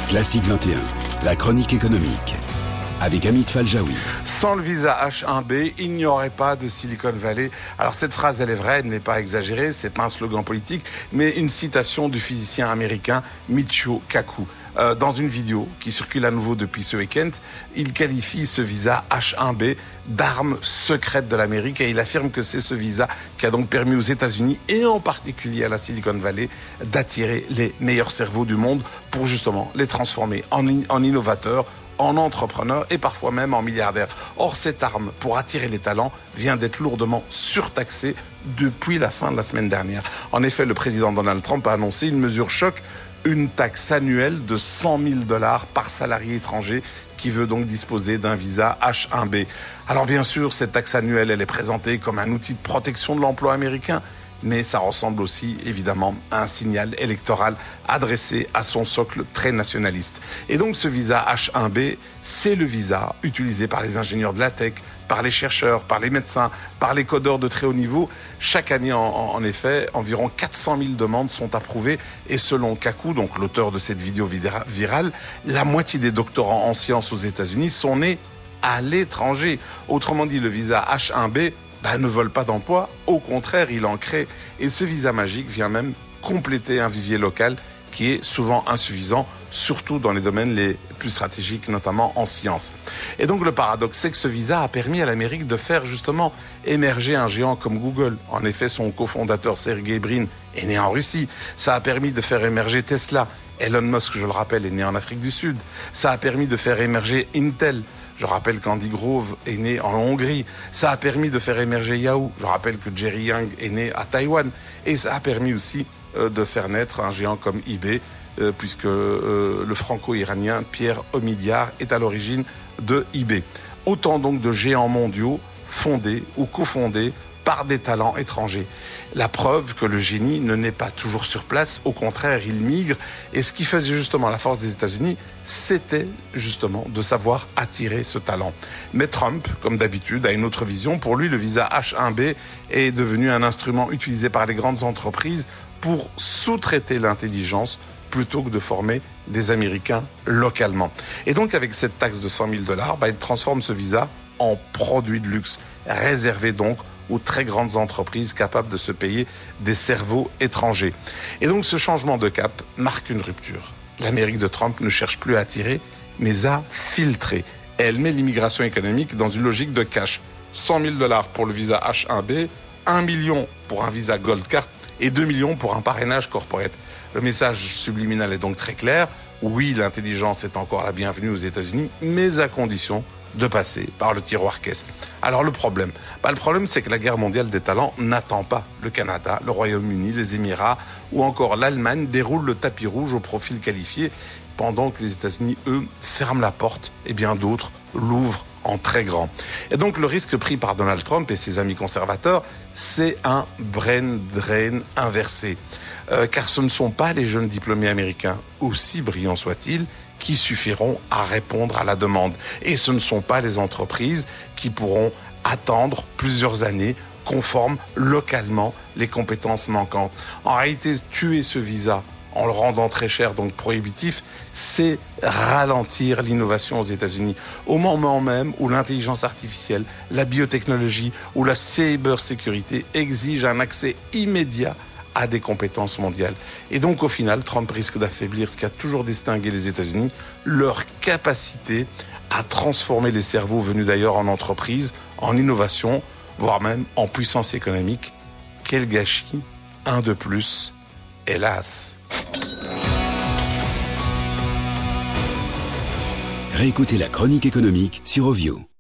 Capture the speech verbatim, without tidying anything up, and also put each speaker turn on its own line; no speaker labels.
Classique vingt et un, la chronique économique, avec Amit Faljaoui.
Sans le visa H un B, il n'y aurait pas de Silicon Valley. Alors cette phrase, elle est vraie, elle n'est pas exagérée, c'est pas un slogan politique, mais une citation du physicien américain Michio Kaku. Euh, dans une vidéo qui circule à nouveau depuis ce week-end, il qualifie ce visa H un B d'arme secrète de l'Amérique et il affirme que c'est ce visa qui a donc permis aux États-Unis et en particulier à la Silicon Valley d'attirer les meilleurs cerveaux du monde pour justement les transformer en, in- en innovateurs, en entrepreneurs et parfois même en milliardaires. Or, cette arme pour attirer les talents vient d'être lourdement surtaxée depuis la fin de la semaine dernière. En effet, le président Donald Trump a annoncé une mesure choc, une taxe annuelle de cent mille dollars par salarié étranger qui veut donc disposer d'un visa H un B. Alors bien sûr, cette taxe annuelle, elle est présentée comme un outil de protection de l'emploi américain, mais ça ressemble aussi évidemment à un signal électoral adressé à son socle très nationaliste. Et donc ce visa H un B, c'est le visa utilisé par les ingénieurs de la tech, par les chercheurs, par les médecins, par les codeurs de très haut niveau. Chaque année, en, en effet, environ quatre cent mille demandes sont approuvées. Et selon Kaku, donc l'auteur de cette vidéo virale, la moitié des doctorants en sciences aux États-Unis sont nés à l'étranger. Autrement dit, le visa H un B bah, ne vole pas d'emploi. Au contraire, il en crée. Et ce visa magique vient même compléter un vivier local qui est souvent insuffisant, surtout dans les domaines les plus stratégiques, notamment en sciences. Et donc le paradoxe, c'est que ce visa a permis à l'Amérique de faire justement émerger un géant comme Google. En effet, son cofondateur Sergey Brin est né en Russie. Ça a permis de faire émerger Tesla. Elon Musk, je le rappelle, est né en Afrique du Sud. Ça a permis de faire émerger Intel. Je rappelle qu'Andy Grove est né en Hongrie. Ça a permis de faire émerger Yahoo. Je rappelle que Jerry Yang est né à Taïwan. Et ça a permis aussi euh, de faire naître un géant comme eBay, euh, puisque euh, le franco-iranien Pierre Omidyar est à l'origine de eBay. Autant donc de géants mondiaux fondés ou cofondés par des talents étrangers. La preuve que le génie ne naît pas toujours sur place, au contraire, il migre. Et ce qui faisait justement la force des États-Unis, c'était justement de savoir attirer ce talent. Mais Trump, comme d'habitude, a une autre vision. Pour lui, le visa H un B est devenu un instrument utilisé par les grandes entreprises pour sous-traiter l'intelligence plutôt que de former des Américains localement. Et donc, avec cette taxe de cent mille dollars, bah, il transforme ce visa en produit de luxe, réservé donc aux très grandes entreprises capables de se payer des cerveaux étrangers. Et donc ce changement de cap marque une rupture. L'Amérique de Trump ne cherche plus à attirer, mais à filtrer. Elle met l'immigration économique dans une logique de cash. cent mille dollars pour le visa H un B, un million pour un visa Gold Card et deux millions pour un parrainage corporate. Le message subliminal est donc très clair. Oui, l'intelligence est encore la bienvenue aux États-Unis, mais à condition de passer par le tiroir caisse. Alors le problème, bah, le problème c'est que la guerre mondiale des talents n'attend pas. Le Canada, le Royaume-Uni, les Émirats ou encore l'Allemagne déroulent le tapis rouge au profil qualifié, pendant que les États-Unis, eux, ferment la porte et bien d'autres l'ouvrent en très grand. Et donc le risque pris par Donald Trump et ses amis conservateurs, c'est un brain drain inversé. Euh, car ce ne sont pas les jeunes diplômés américains, aussi brillants soient-ils, qui suffiront à répondre à la demande. Et ce ne sont pas les entreprises qui pourront attendre plusieurs années qu'on forme localement les compétences manquantes. En réalité, tuer ce visa en le rendant très cher, donc prohibitif, c'est ralentir l'innovation aux États-Unis. Au moment même où l'intelligence artificielle, la biotechnologie ou la cybersécurité exigent un accès immédiat à des compétences mondiales. Et donc au final, Trump risque d'affaiblir ce qui a toujours distingué les États-Unis, leur capacité à transformer les cerveaux venus d'ailleurs en entreprise, en innovation, voire même en puissance économique. Quel gâchis, un de plus, hélas.
Réécoutez la chronique économique sur Ovio.